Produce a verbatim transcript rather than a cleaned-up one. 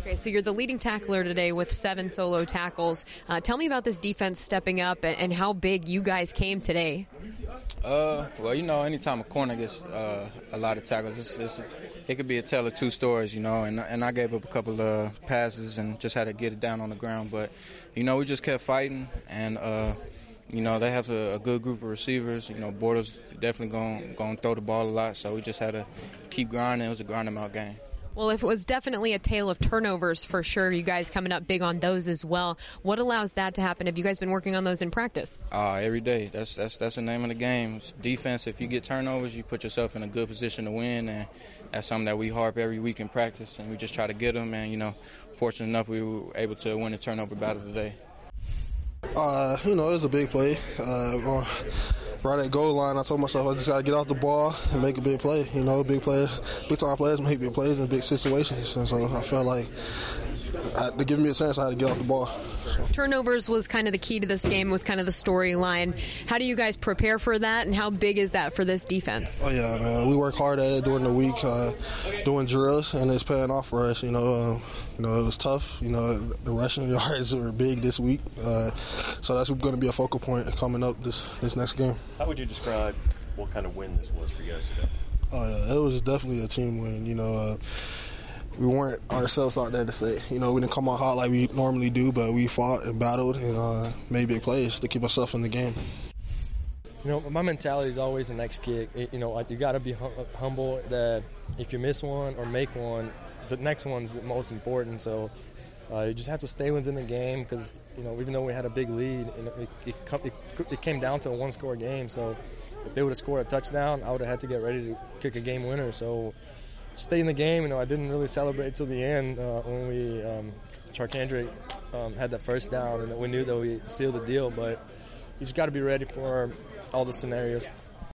Okay, so you're the leading tackler today with seven solo tackles. Uh, tell me about this defense stepping up and, and how big you guys came today. Uh, well, you know, anytime a corner gets uh, a lot of tackles, it's, it's, it could be a tale of two stories, you know, and, and I gave up a couple of passes and just had to get it down on the ground. But, you know, we just kept fighting, and, uh, you know, they have a, a good group of receivers. You know, Bortles definitely going going to throw the ball a lot, so we just had to keep grinding. It was a grind-em-out game. Well, if it was definitely a tale of turnovers for sure, you guys coming up big on those as well. What allows that to happen? Have you guys been working on those in practice? Uh, every day. That's that's that's the name of the game. It's defense, if you get turnovers, you put yourself in a good position to win, and that's something that we harp every week in practice, and we just try to get them. And, you know, fortunate enough, we were able to win the turnover battle today. Uh, you know, it was a big play. Uh, right at goal line, I told myself I just got to get off the ball and make a big play. You know, big play, big time players make big plays in big situations. And so I felt like I, to give me a chance, I had to get off the ball. So. Turnovers was kind of the key to this game, was kind of the storyline. How do you guys prepare for that, and how big is that for this defense? Oh, yeah, man. We work hard at it during the week, uh, doing drills, and it's paying off for us. You know, uh, you know, it was tough. You know, the rushing yards were big this week. Uh, so that's going to be a focal point coming up this, this next game. How would you describe what kind of win this was for you guys today? Oh, yeah, it was definitely a team win. You know, uh, we weren't ourselves out there to say, you know, we didn't come out hot like we normally do, but we fought and battled and uh, made big plays to keep ourselves in the game. You know, my mentality is always the next kick. You know, you got to be hum- humble that if you miss one or make one, the next one's the most important. So uh, you just have to stay within the game because, you know, even though we had a big lead, you know, it, it, it, it came down to a one-score game. So if they would have scored a touchdown, I would have had to get ready to kick a game winner. So stay in the game. You know, I didn't really celebrate till the end uh, when we um, Charkandrick um, had that first down, and we knew that we sealed the deal. But you just got to be ready for all the scenarios.